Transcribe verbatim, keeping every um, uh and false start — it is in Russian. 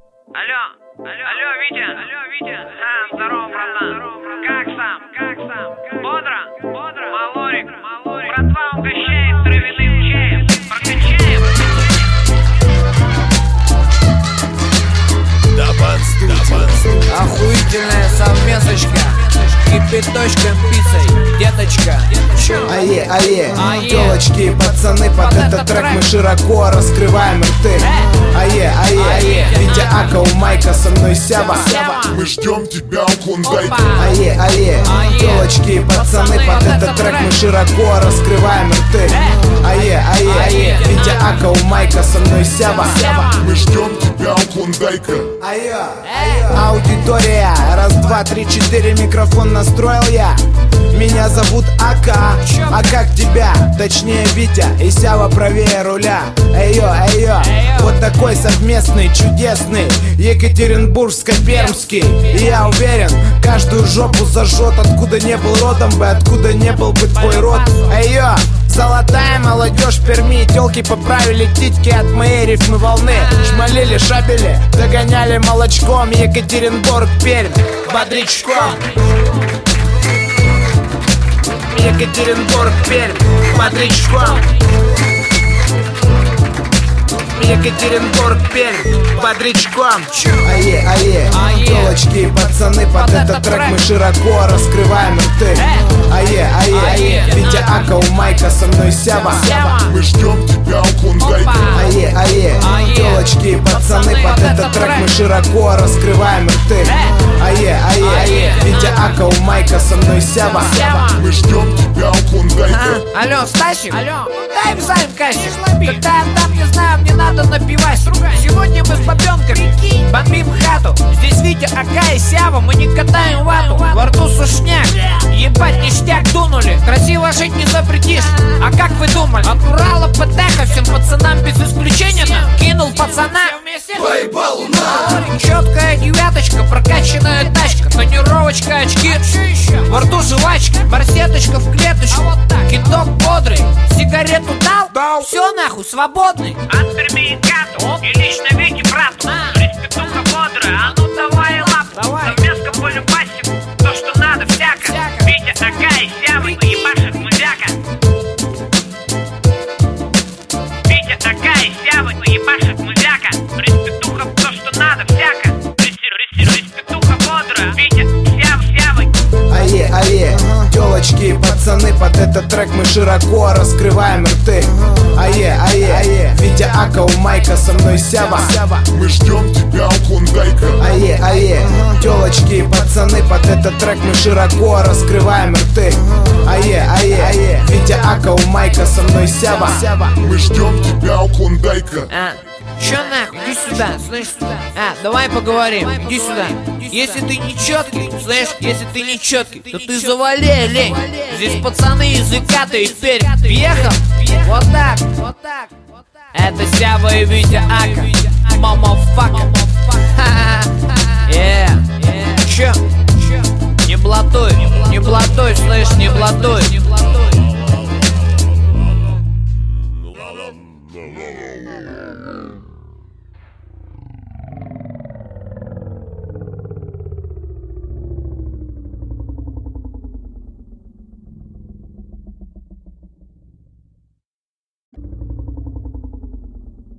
Алло, алло, алло, Витя, алло, Витя. А, здорово, братан. Как сам, как сам? Бодро, бодро. Малорик, малорик. Братва угощает травяным чаем. Прокачаем. Дабан Студио. Охуительная совместочка. Кипяточком пиццей, деточка. Ае, ае, Ае. тёлочки и пацаны, под этот трек мы широко раскрываем рты. Ае, ае, Ае. Витя Ака, у Майка, со мной Сява. Мы ждем тебя у Клондайка. Ае, ае, Ае. тёлочки и пацаны, под этот трек мы широко раскрываем рты. Ае, ае, Ае. Витя Ака, у Майка, со мной Сява. Мы ждем тебя у Клондайка. Айо, аудитория, раз, два, три, четыре, микрофон настроил я. Меня зовут Ака, а как тебя? Точнее Витя и Сява правее руля. Эйо, эйо, вот такой совместный, чудесный, Екатеринбургско-пермский. И я уверен, каждую жопу зажжет, откуда не был родом бы, откуда не был бы твой род. Эйо, золотая молодежь Перми, тёлки поправили титьки от моей рифмы волны. Шмалили, шабели, догоняли молочком. Екатеринбург, Пермь, бодрячком. Екатеринбург, Пермь, бодрячком. Екатеринбург, Пермь, бодрячком. Ае, ае, Ае. тёлочки и пацаны, под этот трек мы широко раскрываем рты. Ае, ае, Ае. Витя Ака, у Майка, со мной Сява. Мы ждем тебя у Клондайка. Ае, ае, Ае. тёлочки и пацаны, под этот трек мы широко раскрываем рты. Ае, ае, Ае. Витя Ака, у Майка, со мной Сява. Мы ждем тебя у Клондайка. Алло, Стасик, алло, дай взаим кассик. Когда я там, не знаю, мне надо напивать. Сегодня мы с бабенками бомбим хату. Здесь Витя, Ака и Сява, мы не катаем вату. Во рту сушняк, ебать ништяк дунули. Красиво жить не запретишь. А как вы думали? От Урала Патеха всем пацанам без исключения кинул пацана. Поебал на. Четкая девяточка, прокачанная тачка, тонировочка, очки, во рту жвачка, барсеточка в клеточку, кидок бодрый, сигарету дал, все нахуй, свободный. От Перми и Кату, и лично Вите брату. Респектуха бодрая, а ну давай лапу. Давай. Совместка по любасику, то что надо всяко. Всяко. Витя, Ака и Сява, ебашит музяка. Витя, Ака и Сява, ебашит музяка. Респектуха, то что надо всяко. Рес- рес- Респектуха бодрая, Витя, Сява, Сява. Ае, ае, тёлочки и пацаны, под этот трек мы широко раскрываем рты. Ае, ае, ае, Витя Ака, у Майка, со мной Сява. Мы ждем тебя у Клондайка. Ае, ае, тёлочки и пацаны, под этот трек мы широко раскрываем рты. Ае, ае, ае, Витя Ака, у Майка, со мной Сява. Мы ждем тебя у Клондайка. А, чё нахуй, иди сюда, слышь, а, давай поговорим, иди сюда. Если ты не четкий, слышь, если ты не четкий, то ты завали, лень. Здесь пацаны из Иката и Пермь. Въехал? Вот так, вот так. Это Сява и Витя Ака, мамафака. Е, чё? Не блатуй, не блатуй, слышь, не блатуй.